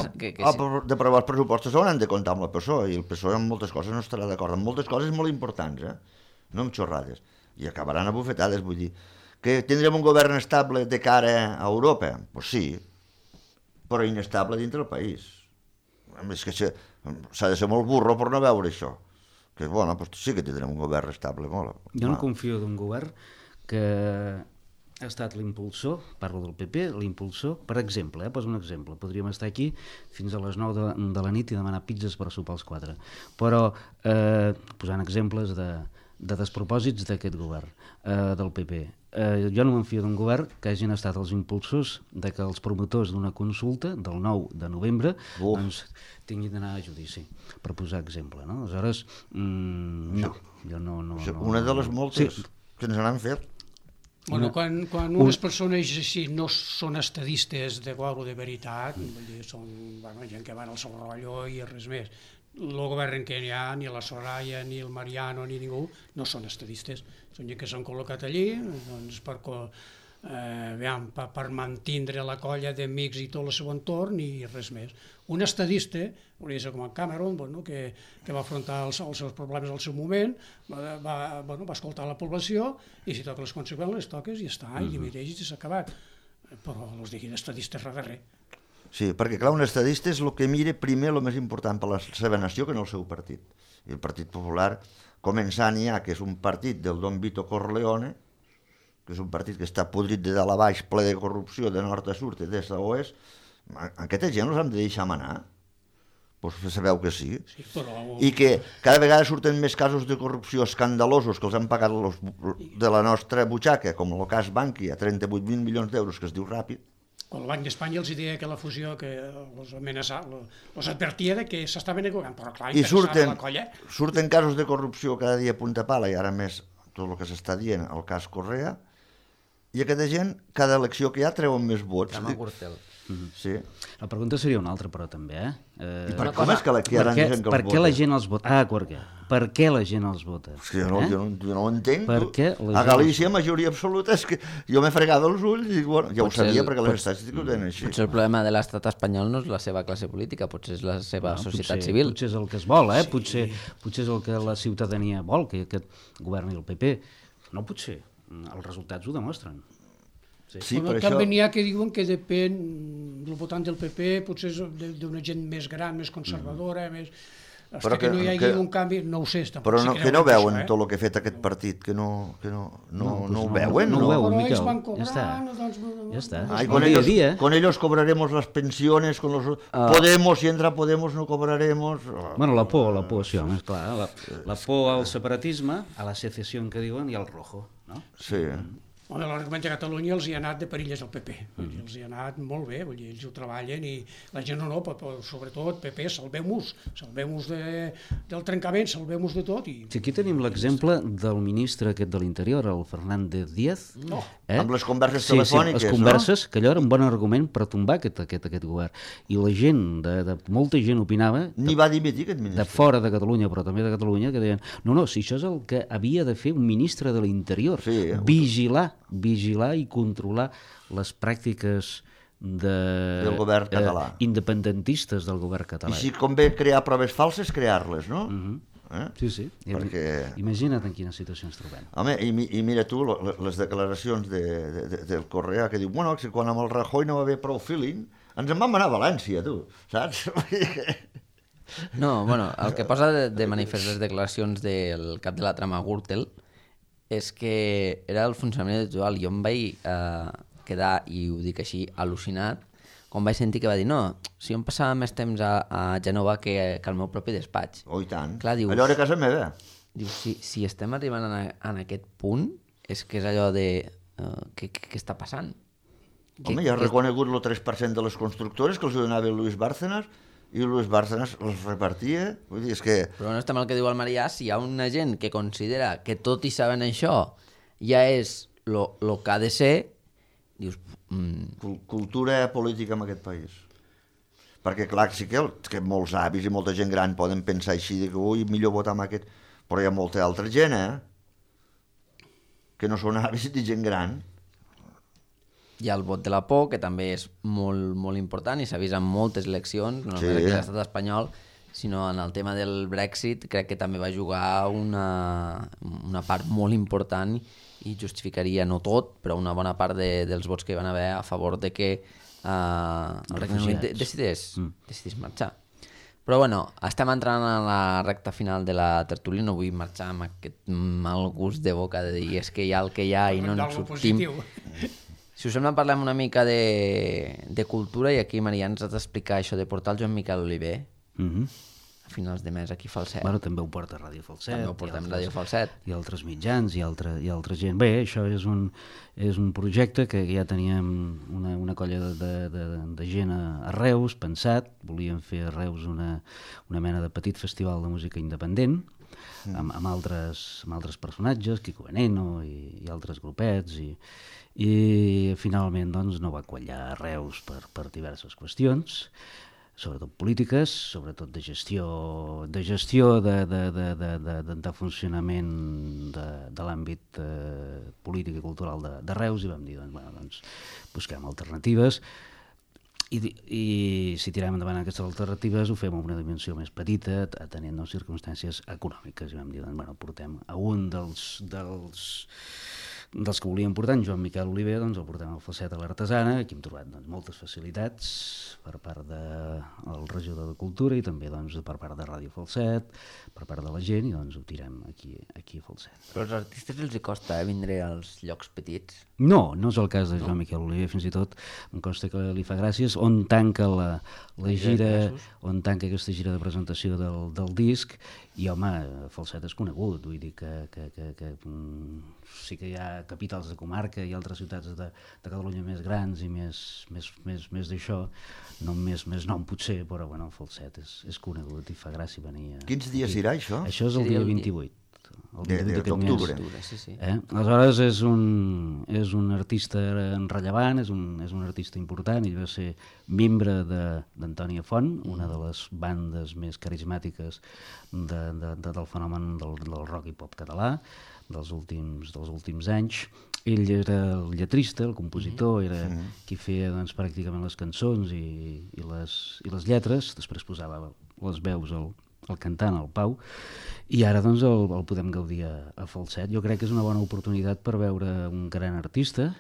pressupostos hauran de comptar amb el PSOE, i el PSOE en moltes coses no estarà d'acord, en moltes coses molt importants, no amb xorrades, i acabaran a bufetades. Vull dir, que tindrem un govern estable de cara a Europa? Doncs sí, però inestable dintre del país. És que s'ha de ser molt burro per no veure això. Que bueno, doncs sí que tindrem un govern estable. Jo no confio d'un govern que ha estat l'impulsor, parlo del PP, l'impulsor, per exemple, poso un exemple, podríem estar aquí fins a les 9 de la nit i demanar pizzas per sopar als 4, però posant exemples de despropòsits d'aquest govern, del PP. Jo no m'enfio d'un govern que hagin estat els impulsors de que els promotors d'una consulta del 9 de novembre doncs, tinguin d'anar a judici, per posar exemple. No? Aleshores, no, jo no... Una de les moltes que ens n'han fet. Bueno, quan unes persones així no són estadistes de cor o de veritat, són gent que van al seu rotllo i res més. El govern que n'hi ha, ni la Soraya, ni el Mariano, ni ningú, no són estadistes. Són gent que s'han col·locat allí per mantenir la colla d'amics i tot el seu entorn i res més. Un estadista, hauria de ser com en Cameron, que va afrontar els seus problemes al seu moment, va escoltar la població i si toca les conseqüències les toques i està, i dimiteix i s'ha acabat. Però els diguin estadistes res de res. Sí, perquè clar, un estadista és el que mira primer el més important per la seva nació que no el seu partit. I el Partit Popular, començant ja, que és un partit del Don Vito Corleone, que és un partit que està podrit de dalt a baix, ple de corrupció, de nord a sud, d'est a oest, aquesta gent els hem de deixar manar. Doncs sabeu que sí. I que cada vegada surten més casos de corrupció escandalosos que els han pagat de la nostra butxaca, com el cas Bankia, 38.000 milions d'euros, que es diu ràpid. Quan el Banc d'Espanya els deia que la fusió que els advertia que s'estaven negociant, però clar, interessava la colla. Surten casos de corrupció cada dia a punta pala, i ara més tot el que s'està dient, el cas Correa, i aquesta gent, cada elecció que hi ha, treuen més vots. Trama Gürtel. Sí. La pregunta seria una altra, però també, I com és que ara dicen que els per què la gent els vota? Per què la gent els vota? Jo no ho entenc. A Galícia, majoria absoluta, és que jo m'he fregat els ulls i bueno, ja ho sabia perquè les estadístiques ho tenen així. Potser el problema de l'estat espanyol no és la seva classe política, potser és la seva societat civil. Potser és el que es vol, potser és el que la ciutadania vol, que aquest governi el PP. No potser, els resultats ho demostren. Sí, però també n'hi ha que diuen que depèn, el votant del PP potser és d'una gent més gran, més conservadora, més... Hasta que no hi hagi un canvi, no ho sé. Però que no veuen tot el que ha fet aquest partit, que no ho veuen. No ho veuen, Però Miquel. ells van cobrant, Ja està. Con ellos cobraremos las pensiones, Podemos, si entra Podemos no cobraremos... Bueno, la por, això, més clar. La por al separatisme, a la secessió que diuen, i al rojo, no? Sí. Home, l'argument de Catalunya els hi ha anat de perilles al PP. Els hi ha anat molt bé, vull dir, ells ho treballen i la gent però sobretot PP, salvem-nos del trencament, salvem-nos de tot. Sí, aquí tenim l'exemple del ministre aquest de l'Interior, el Fernández Díaz. Amb les converses telefòniques, les converses, que allò era un bon argument per tombar aquest govern. I la gent, molta gent opinava... Ni va dimitir aquest ministre. De fora de Catalunya, però també de Catalunya, que deien, no, si això és el que havia de fer un ministre de l'Interior, vigilar i controlar les pràctiques del govern català, independentistes del govern català. I si convé crear proves falses, crear-les, no? Sí. Perquè... Imagina't en quina situació ens trobem. Home, i mira tu les declaracions del Correa, que diu, bueno, que quan amb el Rajoy no va haver prou feeling, ens en vam anar a València, tu, saps? No, bueno, el que posa de manifest les declaracions del cap de la trama Gürtel és que era el funcionament habitual. Jo em vaig quedar, i ho dic així, al·lucinat, quan vaig sentir que va dir no, si jo em passava més temps a Gènova que al meu propi despatx. Oh, i tant. Clar, dius, allò era casa meva. Dius, si estem arribant en aquest punt, és que és allò de... què està passant? Home, ja ha reconegut el 3% de les constructores que els donava Luis Bárcenas, i Luis Bárcenas els repartia. Vull dir, és que... Però no estem el que diu el Marià, si hi ha una gent que considera que tot i sabent això ja és lo que ha de ser, dius... Cultura política en aquest país. Perquè, clar, sí que molts avis i molta gent gran poden pensar així, que ui, millor votar amb aquest... Però hi ha molta altra gent, que no són avis ni gent gran. Hi ha el vot de la por, que també és molt, molt important i s'ha vist en moltes eleccions, no només aquí a l'estat espanyol, sinó en el tema del Brexit, crec que també va jugar una part molt important i justificaria, no tot, però una bona part dels vots que hi van haver a favor de que el Regne Unit decidís marxar. Però bueno, estem entrant a la recta final de la tertúlia, no vull marxar amb aquest mal gust de boca de dir és que hi ha el que hi ha i no ens sortim. Si us sembla, parlem una mica de cultura i aquí, Marià, ens has d'explicar això de portar el Joan Miquel Oliver a finals de mes aquí a Falset. Bueno, també ho porta Ràdio Falset. També ho portem Ràdio Falset. I altres mitjans i altra gent. Bé, això és un projecte que ja teníem una colla de gent a Reus, pensat. Volíem fer a Reus una mena de petit festival de música independent, amb altres personatges, Quico Veneno i altres grupets, i finalment doncs, no va quallar a Reus per diverses qüestions, sobretot polítiques, sobretot de gestió de funcionament de l'àmbit polític i cultural de Reus, i vam dir, doncs, busquem alternatives, i si tirem endavant aquestes alternatives ho fem amb una dimensió més petita, atenent les circumstàncies econòmiques, i vam dir, doncs, portem a un dels que volíem portar, en Joan Miquel Oliver, doncs el portem al Falset a l'Artesana. Aquí hem trobat moltes facilitats per part del regidor de Cultura i també per part de Ràdio Falset, per part de la gent, i doncs ho tirem aquí a Falset. Però als artistes els costa vindre als llocs petits? No és el cas de Joan Miquel Oliver, fins i tot em consta que li fa gràcies on tanca la gira, on tanca aquesta gira de presentació del disc, i home, Falset és conegut, vull dir que sí que hi ha capitals de comarca i altres ciutats de Catalunya més grans i més d'això, no més nom potser, però bueno, Falset és conegut i fa gràcia venir. Quins dies irà això? Això és el dia 28. D'octubre. Sí. Aleshores és un artista rellevant, és un artista important. Ell va ser membre d'Antònia Font, una de les bandes més carismàtiques del fenomen del rock i pop català dels últims anys. Ell era el lletrista, el compositor, era qui feia doncs, pràcticament les cançons i les lletres, després posava les veus el cantant, el Pau, i ara doncs el podem gaudir a Falset. Jo crec que és una bona oportunitat per veure un gran artista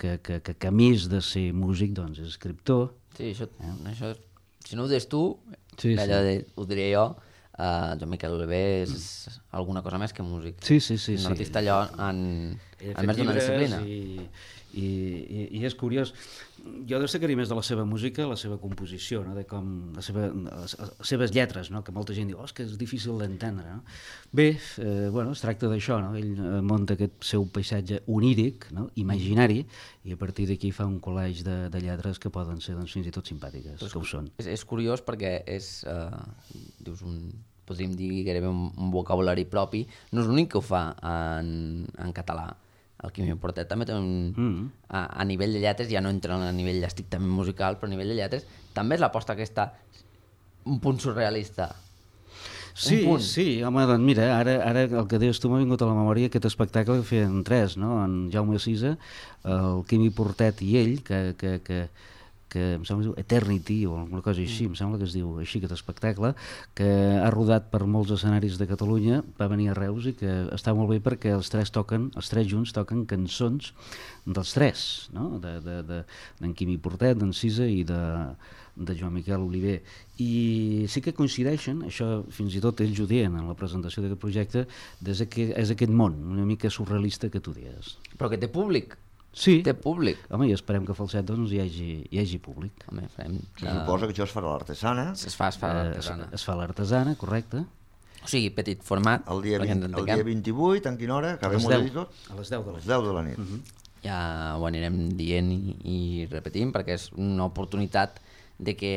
que a més de ser músic doncs és escriptor. Sí, això si no ho des tu, Sí, allò ho diré jo, Joan Miquel Oliver és alguna cosa més que músic. Sí. Un artista allò en més d'una disciplina. I és curiós. Jo destacaria més de la seva música, la seva composició, no? De com les seves lletres, no? Que molta gent diu, que és difícil d'entendre. No? Bé, es tracta d'això, no? Ell munta aquest seu paisatge oníric, no? Imaginari, i a partir d'aquí fa un col·legi de lletres que poden ser fins i tot simpàtiques, que ho són. És curiós perquè és, podríem dir gairebé un vocabulari propi, no és l'únic que ho fa en català. El Quimi Portet també té a nivell de lletres, ja no entra a nivell estrictament musical, però a nivell de lletres també és l'aposta aquesta, un punt surrealista. Sí, home, doncs mira, ara el que deies tu m'ha vingut a la memòria aquest espectacle que feien tres, no? En Jaume Sisa, el Quimi Portet i ell, que em sembla que es diu Eternity o alguna cosa així, em sembla que es diu així aquest espectacle, que ha rodat per molts escenaris de Catalunya, va venir a Reus i que està molt bé perquè els tres junts toquen cançons dels tres, no? D'en Quimi Portet, d'en Sisa i de Joan Miquel Oliver, i sí que coincideixen, això fins i tot ells ho deien en la presentació d'aquest projecte, és aquest món una mica surrealista que tu deies. Però que té públic. Sí. Té públic. Home, i esperem que Falset doncs, hi hagi públic. Home, farem... Se suposa que això es farà a l'Artesana. Es fa a l'Artesana. Es fa a l'Artesana, correcte. O sigui, petit format. El dia 28, en quina hora? Acabem de dir tot? A les 10 de la nit. A les 10 de la nit. Ja ho anirem dient i repetim, perquè és una oportunitat de que...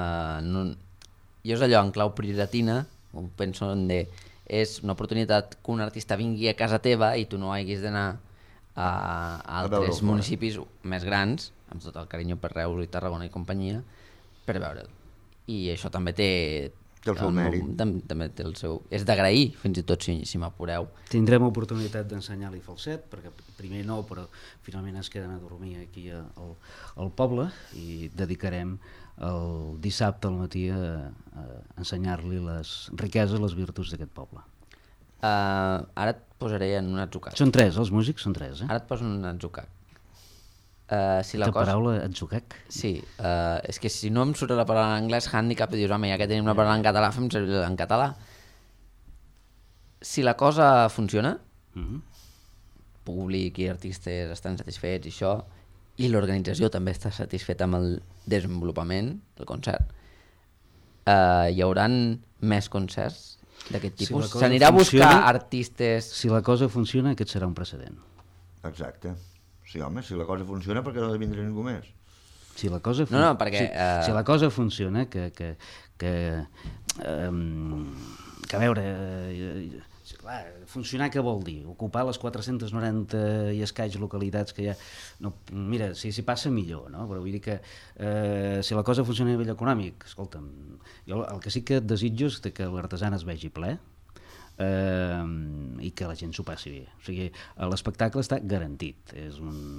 Jo és allò, en clau prioritatina, ho penso és una oportunitat que un artista vingui a casa teva i tu no hagis d'anar a altres municipis més grans, amb tot el carinyo per Reus i Tarragona i companyia, per veure'l. I això també té el seu mèrit. També té el seu... És d'agrair, fins i tot, si m'apureu. Tindrem oportunitat d'ensenyar-li Falset, perquè primer no, però finalment es queden a dormir aquí al poble i dedicarem el dissabte al matí a ensenyar-li les riqueses, les virtuts d'aquest poble. Ara et posaré en un atzucac. Són tres, els músics són tres, Ara et poso en un atzucac. Paraula atzucac? Sí, és que si no em surt la paraula en anglès, handicap, i dius, home, ja que tenim una paraula en català, fem servir en català. Si la cosa funciona, públic i artistes estan satisfets i això, i l'organització també està satisfeta amb el desenvolupament del concert, hi hauran més concerts d'aquest tipus. S'anirà a buscar artistes... Si la cosa funciona, aquest serà un precedent. Exacte. Sí, home, si la cosa funciona, per què no ha de vindre ningú més? Si la cosa perquè... Si la cosa funciona, que a veure... Clar, funcionar què vol dir? Ocupar les 490 i escaig localitats que hi ha... No, mira, si passa millor, no? Però vull dir que si la cosa funciona a nivell econòmic, escolta'm, jo el que sí que desitjo és que l'Artesana es vegi ple i que la gent s'ho passi bé. O sigui, l'espectacle està garantit. És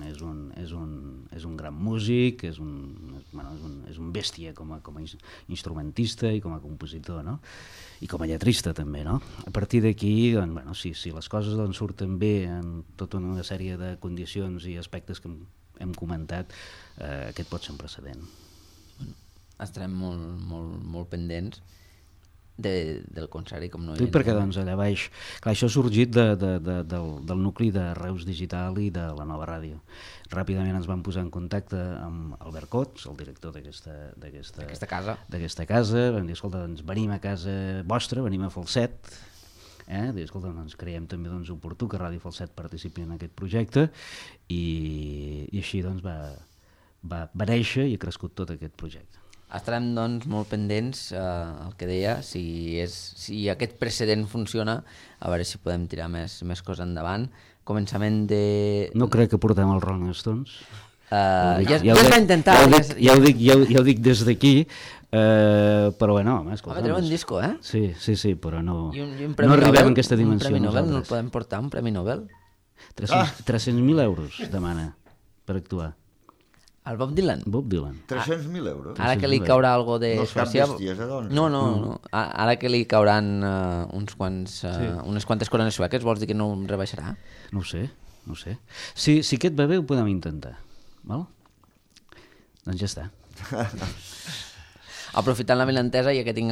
un gran músic, és un bèstia com a instrumentista i com a compositor, no? I com a lletrista també, no? A partir d'aquí, doncs, si les coses surten bé en tota una sèrie de condicions i aspectes que hem comentat, aquest pot ser un precedent. Estarem molt pendents del concert i com no hi perquè doncs allà baix, clar, això ha sorgit del nucli de Reus Digital i de la nova ràdio. Ràpidament ens vam posar en contacte amb Albert Cots, el director d'aquesta casa, vam dir, escolta, doncs venim a casa vostra, venim a Falset, dir, escolta, doncs creiem també oportú que Ràdio Falset participi en aquest projecte i així doncs va néixer i ha crescut tot aquest projecte. Estarem doncs molt pendents, el que deia, si aquest precedent funciona, a veure si podem tirar més coses endavant. Començament de... No crec que portem els Rolling Stones. Ja es va intentar. Ja ho dic des d'aquí, però bueno, home, escolta... Home, tenim un disco, eh? Sí, però no a arribem a aquesta dimensió. Un premi Nobel, no el podem portar, un premi Nobel? 300.000 euros demana per actuar. El Bob Dylan? Bob Dylan. 300.000 euros. Ara que li caurà algo de... No és cap bèsties, doncs. No. Ara que li cauran unes quantes corones sueques, vols dir que no em rebaixarà? No ho sé. Si aquest va bé ho podem intentar. Val? Doncs ja està. aprofitant la milantesa, ja que tinc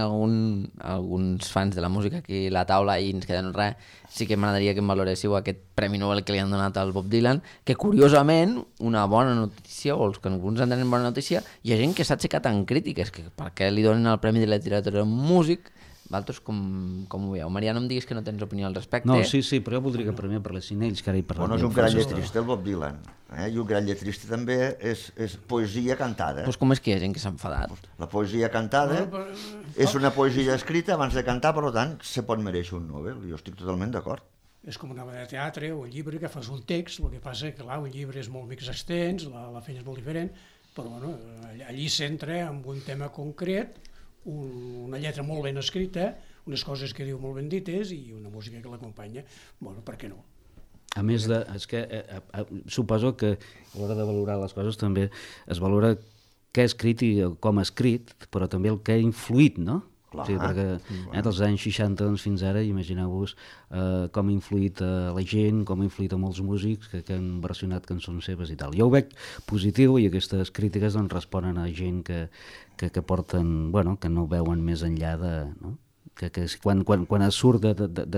alguns fans de la música aquí a la taula i ens queden res, sí que m'agradaria que em valoréssiu aquest Premi Nobel que li han donat al Bob Dylan, que curiosament, una bona notícia, o els que alguns entenen bona notícia, hi ha gent que s'ha aixecat en crítiques, que per què li donen el Premi de Literatura a un músic. Vosaltres com ho veieu? Marià, no em diguis que no tens opinió al respecte. No, sí, però jo voldria que primer parlessin ells, que ara hi parlem. Bueno, és un gran lletrista, el Bob Dylan. I un gran lletrista també és poesia cantada. Doncs com és que hi ha gent que s'ha enfadat? La poesia cantada és una poesia escrita abans de cantar, per tant, se pot mereixer un Nobel. Jo estic totalment d'acord. És com una obra de teatre o un llibre que fas un text, el que passa que, clar, un llibre és molt més extens, la feina és molt diferent, però bueno, allí s'entra en un tema concret, una lletra molt ben escrita, unes coses que diu molt ben dites i una música que l'acompanya. Bueno, per què no? A més, és que suposo que a l'hora de valorar les coses també es valora què ha escrit i com ha escrit, però també el que ha influït, no? Clar, o sigui, perquè dels anys 60 doncs, fins ara, imagineu-vos com ha influït la gent, com ha influït a molts músics que han versionat cançons seves i tal. Jo ho veig positiu i aquestes crítiques doncs, responen a gent que porten, bueno, que no veuen més enllà de... No? Que quan es surt de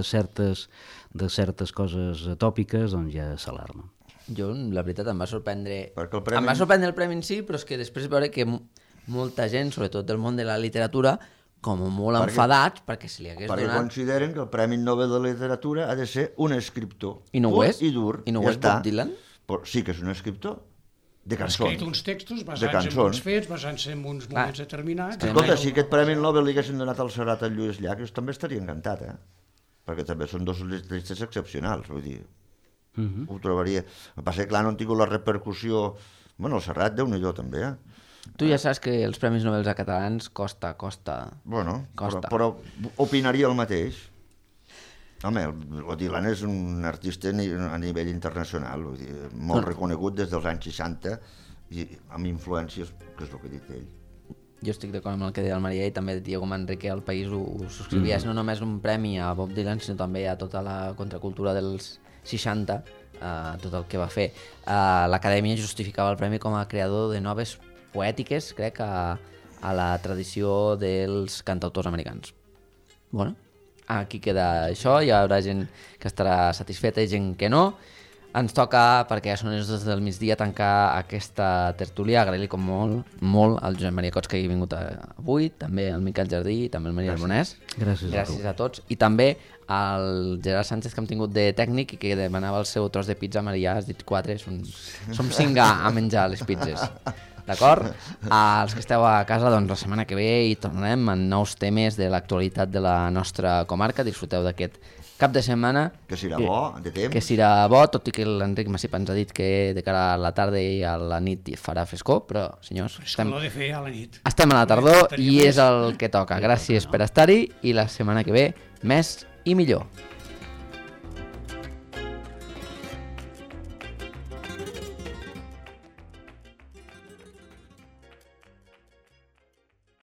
certes coses tòpiques, doncs ja s'alarma. Jo, la veritat, em va sorprendre... Premi... Em va sorprendre el premi en si, però és que després veure que molta gent, sobretot del món de la literatura, com molt enfadats perquè se li hagués donat... Perquè consideren que el Premi Nobel de Literatura ha de ser un escriptor. I no ho és? I dur. I no ho és Bob Dylan? Sí que és un escriptor de cançons. Ha escrit uns textos basats en uns fets, basant-se en uns moments determinats. Escolta, si aquest Premi Nobel li haguessin donat al Serrat al Lluís Llach, jo també estaria encantat, perquè també són dos letristes excepcionals, vull dir, ho trobaria. El que passa que, clar, no han tingut la repercussió... Bueno, el Serrat, Déu-n'hi-do, també, Tu ja saps que els Premis Nobel a catalans costa. Bueno, però opinaria el mateix. Home, el Dylan és un artista a nivell internacional, vull dir, molt reconegut des dels anys 60 i amb influències, que és el que ha dit ell. Jo estic d'acord amb el que deia el Marià i també Diego Manrique al País ho subscrivia. És no només un premi a Bob Dylan, sinó també a tota la contracultura dels 60, tot el que va fer. L'Acadèmia justificava el premi com a creador de noves poètiques, crec, a la tradició dels cantautors americans. Bueno, aquí queda això, hi haurà gent que estarà satisfeta i gent que no. Ens toca, perquè ja són les 2 del migdia, tancar aquesta tertúlia. Agrair-li com molt al Josep Maria Cots que hi ha vingut avui, també al Miquel Jardí i també al Maria Arbonès. Gràcies a tots. I també al Gerard Sánchez, que hem tingut de tècnic i que demanava el seu tros de pizza. Maria, has dit 4, som 5 a menjar les pizzas. D'acord? Els que esteu a casa, doncs la setmana que ve hi tornarem amb nous temes de l'actualitat de la nostra comarca. Disfruteu d'aquest cap de setmana. Que serà bo, de temps. Que serà bo, tot i que l'Enric Massip ens ha dit que de cara a la tarda i a la nit farà frescor, però, senyors, estem a la tardor i és el que toca. Gràcies per estar-hi i la setmana que ve més i millor.